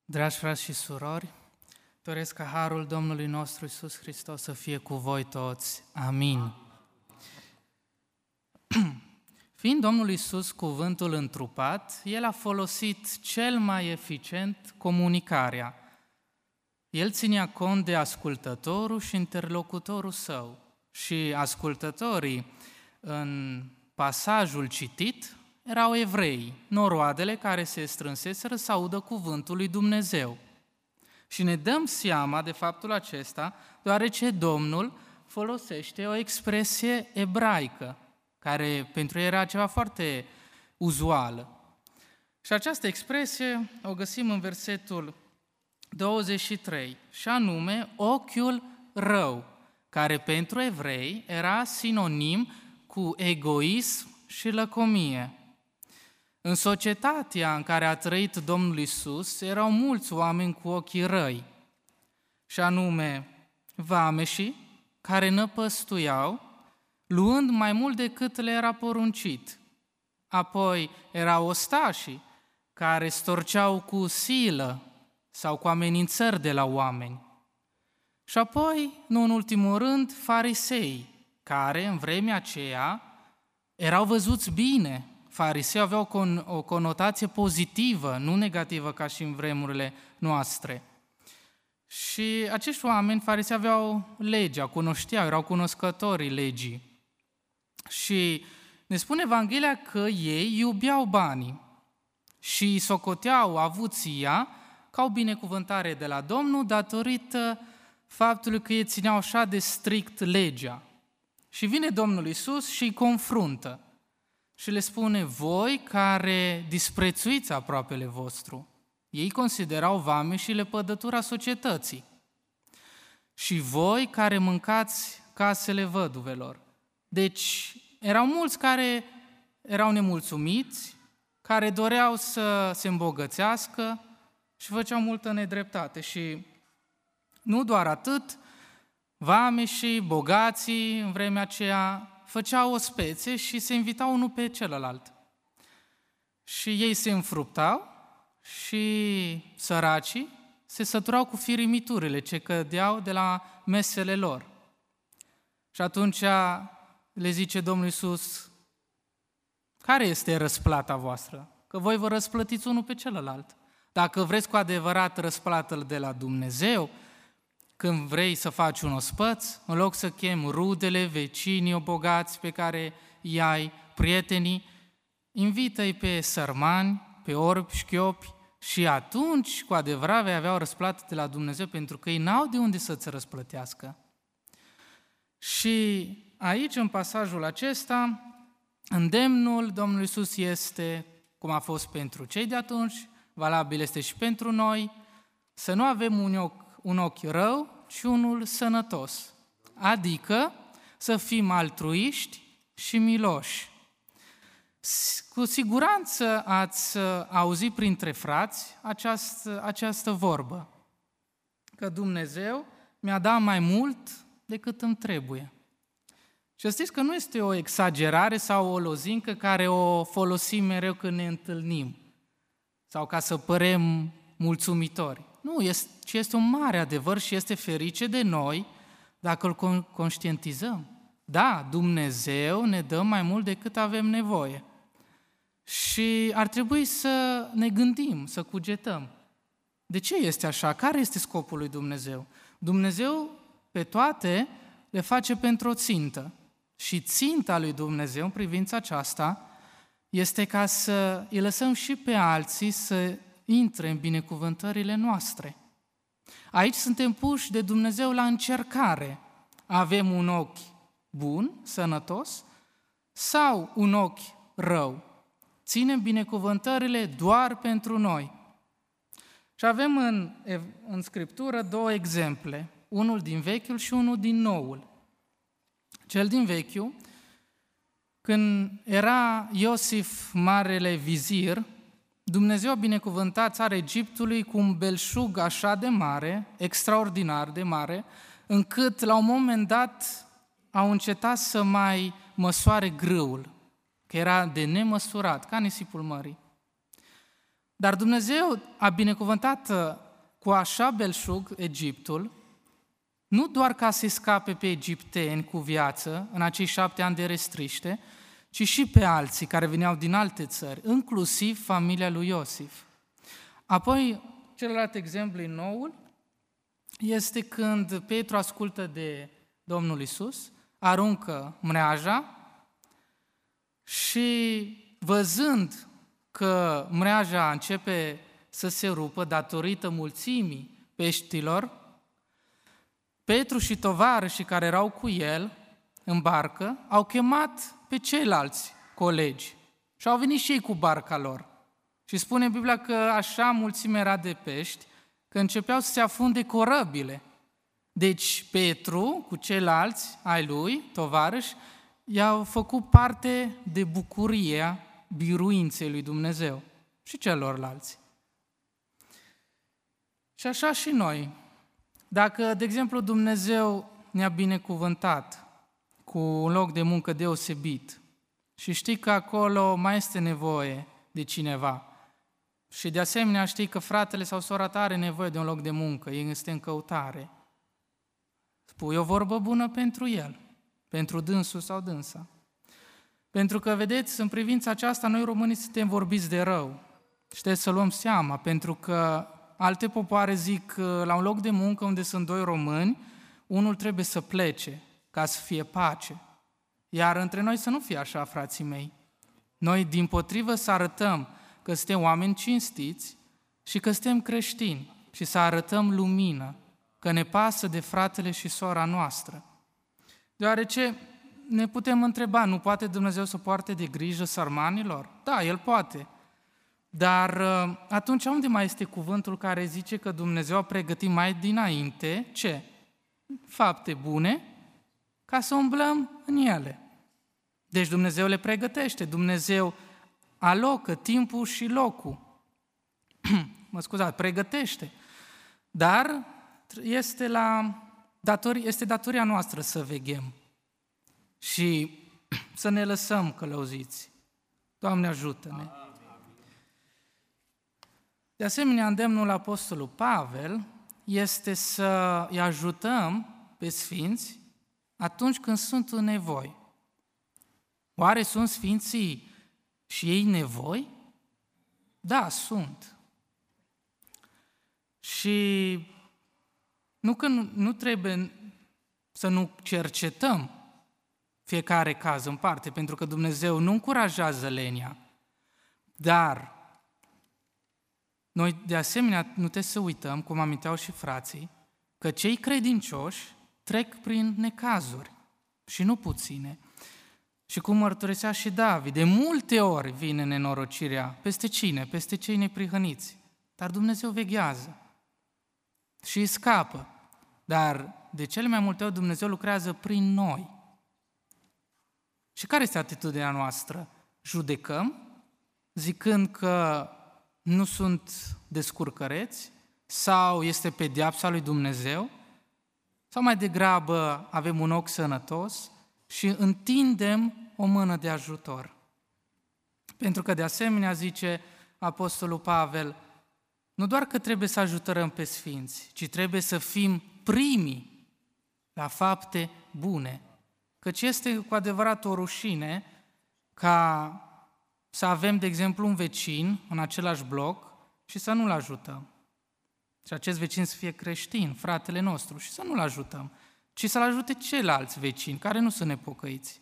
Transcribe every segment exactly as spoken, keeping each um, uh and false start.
Dragi frați și surori, doresc ca harul Domnului nostru Iisus Hristos să fie cu voi toți. Amin. Fiind Domnul Iisus cuvântul întrupat, El a folosit cel mai eficient comunicarea. El ținea cont de ascultătorul și interlocutorul său. Și ascultătorii în pasajul citit erau evrei, noroadele care se strânseseră să audă cuvântul lui Dumnezeu. Și ne dăm seama de faptul acesta, deoarece Domnul folosește o expresie ebraică, care pentru ei era ceva foarte uzuală. Și această expresie o găsim în versetul douăzeci și trei, și anume ochiul rău, care pentru evrei era sinonim cu egoism și lăcomie. În societatea în care a trăit Domnul Iisus erau mulți oameni cu ochii răi, și anume vameșii care năpăstuiau, luând mai mult decât le era poruncit. Apoi erau ostașii care storceau cu silă sau cu amenințări de la oameni. Și apoi, nu în ultimul rând, farisei, care în vremea aceea erau văzuți bine. Farisei aveau o conotație pozitivă, nu negativă ca și în vremurile noastre. Și acești oameni, farisei, aveau legea, cunoșteau, erau cunoscătorii legii. Și ne spune Evanghelia că ei iubeau banii și socoteau avuția ca o binecuvântare de la Domnul datorită faptului că ei țineau așa de strict legea. Și vine Domnul Iisus și îi confruntă și le spune: voi care disprețuiți aproapele vostru. Ei considerau vameșile pădătura societății. Și voi care mâncați casele văduvelor. Deci erau mulți care erau nemulțumiți, care doreau să se îmbogățească și făceau multă nedreptate. Și nu doar atât, vameșii, bogații în vremea aceea făceau o spețe și se invitau unul pe celălalt. Și ei se înfruptau și săracii se săturau cu firimiturile ce cădeau de la mesele lor. Și atunci le zice Domnul Iisus: care este răsplata voastră? Că voi vă răsplătiți unul pe celălalt. Dacă vreți cu adevărat răsplată de la Dumnezeu, când vrei să faci un ospăț, în loc să chemi rudele, vecinii bogați pe care îi ai, prietenii, invită-i pe sărmani, pe orbi, șchiopi, și atunci cu adevărat vei avea o răsplată de la Dumnezeu, pentru că ei n-au de unde să-ți răsplătească. Și aici, în pasajul acesta, îndemnul Domnului Iisus este, cum a fost pentru cei de atunci, valabil este și pentru noi, să nu avem un ochi, un ochi rău, ci unul sănătos, adică să fim altruiști și miloși. Cu siguranță ați auzit printre frați această, această vorbă, că Dumnezeu mi-a dat mai mult decât îmi trebuie. Și știți că nu este o exagerare sau o lozincă care o folosim mereu când ne întâlnim sau ca să părem mulțumitori. Nu, este, ci este un mare adevăr și este ferice de noi dacă îl conștientizăm. Da, Dumnezeu ne dă mai mult decât avem nevoie. Și ar trebui să ne gândim, să cugetăm. De ce este așa? Care este scopul lui Dumnezeu? Dumnezeu pe toate le face pentru o țintă. Și ținta lui Dumnezeu în privința aceasta este ca să îi lăsăm și pe alții să intre în binecuvântările noastre. Aici suntem puși de Dumnezeu la încercare. Avem un ochi bun, sănătos, sau un ochi rău. Ținem binecuvântările doar pentru noi. Și avem în, în Scriptură două exemple, unul din Vechiul și unul din Noul. Cel din Vechiul, când era Iosif marele vizir, Dumnezeu a binecuvântat țara Egiptului cu un belșug așa de mare, extraordinar de mare, încât la un moment dat au încetat să mai măsoare grâul, că era de nemăsurat, ca nisipul mării. Dar Dumnezeu a binecuvântat cu așa belșug Egiptul, nu doar ca să-i scape pe egipteni cu viață în acei șapte ani de restriște, ci și pe alții care veneau din alte țări, inclusiv familia lui Iosif. Apoi, celălalt exemplu în noul este când Petru ascultă de Domnul Iisus, aruncă mreaja și văzând că mreaja începe să se rupă datorită mulțimii peștilor, Petru și tovarășii care erau cu el în barcă au chemat pe ceilalți colegi și au venit și ei cu barca lor. Și spune Biblia că așa mulțimea era de pești, că începeau să se afunde corăbile. Deci Petru, cu ceilalți ai lui, tovarăși, i-au făcut parte de bucuria biruinței lui Dumnezeu și celorlalți. Și așa și noi. Dacă, de exemplu, Dumnezeu ne-a binecuvântat cu un loc de muncă deosebit și știi că acolo mai este nevoie de cineva și de asemenea știi că fratele sau sora ta are nevoie de un loc de muncă, el este în căutare, spui o vorbă bună pentru el, pentru dânsul sau dânsa. Pentru că, vedeți, în privința aceasta, noi românii suntem vorbiți de rău. Și trebuie să luăm seama, pentru că alte popoare zic că la un loc de muncă unde sunt doi români, unul trebuie să plece ca să fie pace. Iar între noi să nu fie așa, frații mei. Noi, dimpotrivă, să arătăm că suntem oameni cinstiți și că suntem creștini și să arătăm lumină, că ne pasă de fratele și sora noastră. Deoarece ne putem întreba, nu poate Dumnezeu să poarte de grijă sărmanilor? Da, El poate. Dar atunci unde mai este cuvântul care zice că Dumnezeu a pregătit mai dinainte ce? Fapte bune ca să umblăm în ele. Deci Dumnezeu le pregătește, Dumnezeu alocă timpul și locul. Mă scuzați, pregătește. Dar este, la datori, este datoria noastră să veghem și să ne lăsăm călăuziți. Doamne, ajută-ne! De asemenea, îndemnul Apostolului Pavel este să îi ajutăm pe sfinți atunci când sunt în nevoi. Oare sunt sfinții și ei nevoi? Da, sunt. Și nu că nu, nu trebuie să nu cercetăm fiecare caz în parte, pentru că Dumnezeu nu încurajează lenia, dar noi, de asemenea, nu trebuie să uităm, cum aminteau și frații, că cei credincioși trec prin necazuri și nu puține. Și cum mărturisea și David, de multe ori vine nenorocirea. Peste cine? Peste cei neprihăniți. Dar Dumnezeu veghează și îi scapă. Dar de cele mai multe ori Dumnezeu lucrează prin noi. Și care este atitudinea noastră? Judecăm, zicând că nu sunt descurcăreți? Sau este pedeapsa lui Dumnezeu? Sau mai degrabă avem un ochi sănătos și întindem o mână de ajutor? Pentru că de asemenea, zice Apostolul Pavel, nu doar că trebuie să ajutăm pe sfinți, ci trebuie să fim primii la fapte bune. Căci este cu adevărat o rușine ca să avem, de exemplu, un vecin în același bloc și să nu-l ajutăm. Și acest vecin să fie creștin, fratele nostru, și să nu-l ajutăm, ci să-l ajute ceilalți vecini care nu sunt nepocăiți.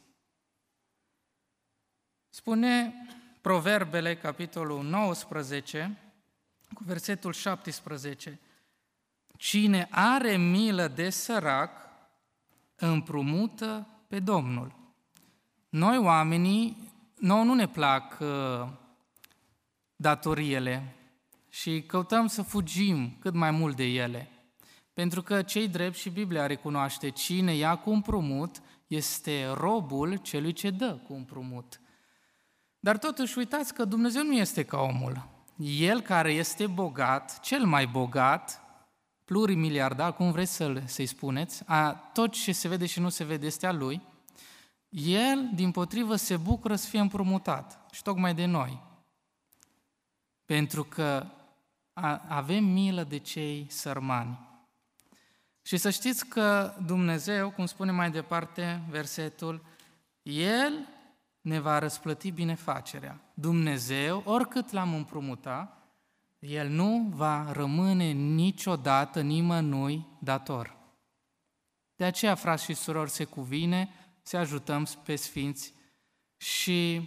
Spune Proverbele, capitolul nouăsprezece, cu versetul șaptesprezece, cine are milă de sărac, împrumută pe Domnul. Noi, oamenii, nouă nu ne plac uh, datoriile și căutăm să fugim cât mai mult de ele. Pentru că cei drept și Biblia recunoaște, cine ia cu împrumut este robul celui ce dă cu împrumut. Dar totuși uitați că Dumnezeu nu este ca omul. El care este bogat, cel mai bogat, plurimiliardar, cum vreți să-l, să-i spuneți, a, tot ce se vede și nu se vede este a lui, el, dimpotrivă, se bucură să fie împrumutat și tocmai de noi. pentru că avem milă de cei sărmani. Și să știți că Dumnezeu, cum spune mai departe versetul, El ne va răsplăti binefacerea. Dumnezeu, oricât l-am împrumutat, El nu va rămâne niciodată nimănui dator. De aceea, frați și surori, se cuvine să ajutăm pe sfinți și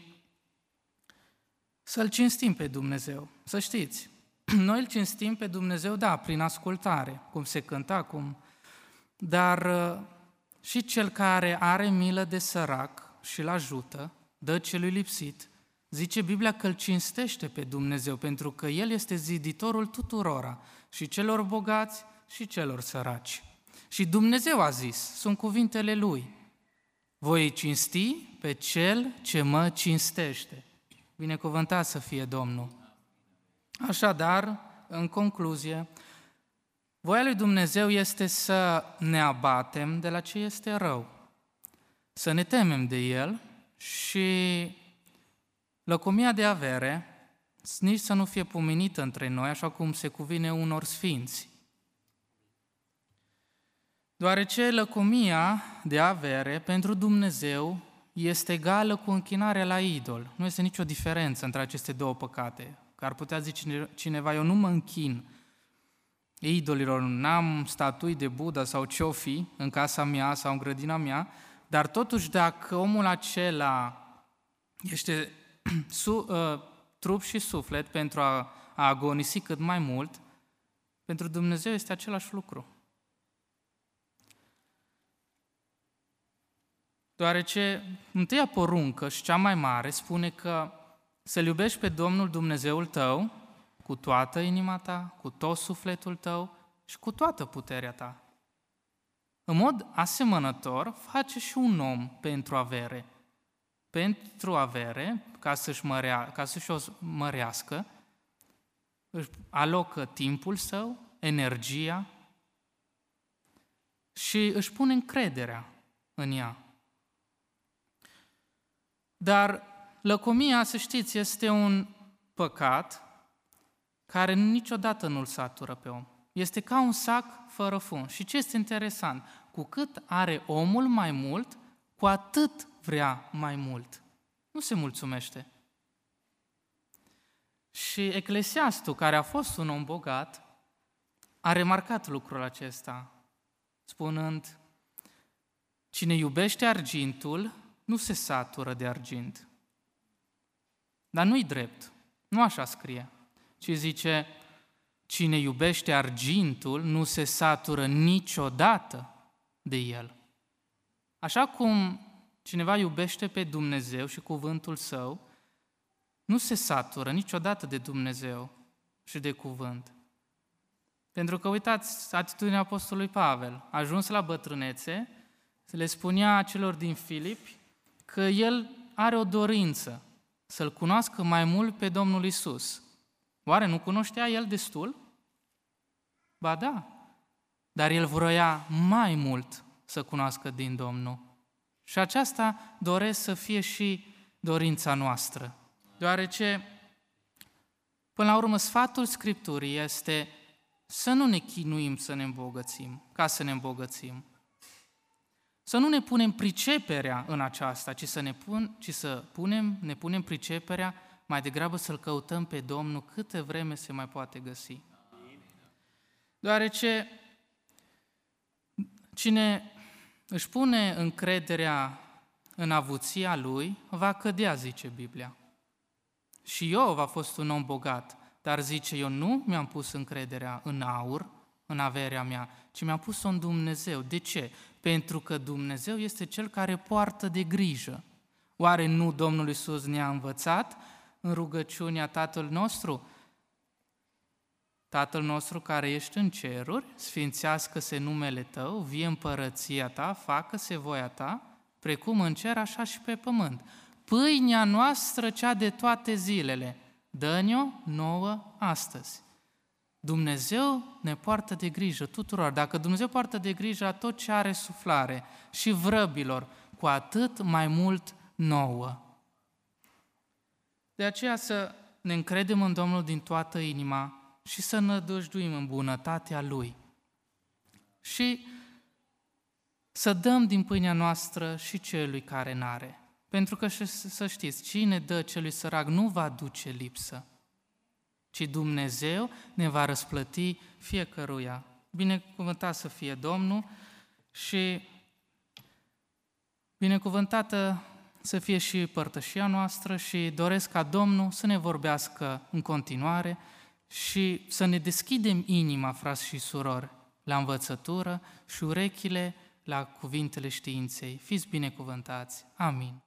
să-L cinstim pe Dumnezeu. Să știți, noi îl cinstim pe Dumnezeu, da, prin ascultare, cum se cânta, cum... dar și cel care are milă de sărac și îl ajută, dă celui lipsit, zice Biblia că îl cinstește pe Dumnezeu, pentru că El este ziditorul tuturora, și celor bogați și celor săraci. Și Dumnezeu a zis, sunt cuvintele Lui, voi cinsti pe Cel ce mă cinstește. Binecuvântat să fie Domnul! Așadar, în concluzie, voia lui Dumnezeu este să ne abatem de la ce este rău, să ne temem de El și lăcomia de avere nici să nu fie pomenită între noi, așa cum se cuvine unor sfinți. Deoarece lăcomia de avere pentru Dumnezeu este egală cu închinarea la idol. Nu este nicio diferență între aceste două păcate. Că ar putea zice cineva, eu nu mă închin idolilor, n-am statui de Buddha sau ce-o fi în casa mea sau în grădina mea, dar totuși dacă omul acela este su, uh, trup și suflet pentru a, a agonisi cât mai mult, pentru Dumnezeu este același lucru. Deoarece întâia poruncă și cea mai mare spune că să-L iubești pe Domnul Dumnezeul tău cu toată inima ta, cu tot sufletul tău și cu toată puterea ta. În mod asemănător face și un om pentru avere. Pentru avere, ca să-și, mărea, ca să-și o mărească, își alocă timpul său, energia și își pune încrederea în ea. Dar lăcomia, să știți, este un păcat care niciodată nu-l satură pe om. Este ca un sac fără fund. Și ce este interesant? Cu cât are omul mai mult, cu atât vrea mai mult. Nu se mulțumește. Și Eclesiastul, care a fost un om bogat, a remarcat lucrul acesta, spunând, cine iubește argintul, nu se satură de argint. Dar nu-i drept, nu așa scrie, ci zice, cine iubește argintul nu se satură niciodată de el. Așa cum cineva iubește pe Dumnezeu și cuvântul Său, nu se satură niciodată de Dumnezeu și de cuvânt. Pentru că, uitați, atitudinea apostolului Pavel, a ajuns la bătrânețe, le spunea celor din Filipi că el are o dorință să-L cunoască mai mult pe Domnul Iisus. Oare nu cunoștea el destul? Ba da, dar el vroia mai mult să cunoască din Domnul. Și aceasta doresc să fie și dorința noastră. Deoarece, până la urmă, sfatul Scripturii este să nu ne chinuim să ne îmbogățim, ca să ne îmbogățim. Să nu ne punem priceperea în aceasta, ci să ne, pun, ci să punem, ne punem priceperea, mai degrabă să-L căutăm pe Domnul câte vreme se mai poate găsi. Deoarece cine își pune încrederea în avuția lui, va cădea, zice Biblia. Și Iov a fost un om bogat, dar zice, eu nu mi-am pus încrederea în aur, în averea mea, ci mi-am pus-o în Dumnezeu. De ce? Pentru că Dumnezeu este Cel care poartă de grijă. Oare nu Domnul Iisus ne-a învățat în rugăciunea Tatăl nostru? Tatăl nostru care ești în ceruri, sfințească-se numele Tău, vie împărăția Ta, facă-se voia Ta, precum în cer, așa și pe pământ. Pâinea noastră, cea de toate zilele, dă-ne-o nouă astăzi. Dumnezeu ne poartă de grijă tuturor. Dacă Dumnezeu poartă de grijă a tot ce are suflare și vrăbilor, cu atât mai mult nouă. De aceea să ne încredem în Domnul din toată inima și să nădăjduim în bunătatea Lui. Și să dăm din pâinea noastră și celui care n-are. Pentru că, să știți, cine dă celui sărac nu va duce lipsă, ci Dumnezeu ne va răsplăti fiecăruia. Binecuvântat să fie Domnul și binecuvântată să fie și părtășia noastră și doresc ca Domnul să ne vorbească în continuare și să ne deschidem inima, frați și surori, la învățătură și urechile la cuvintele științei. Fiți binecuvântați. Amin.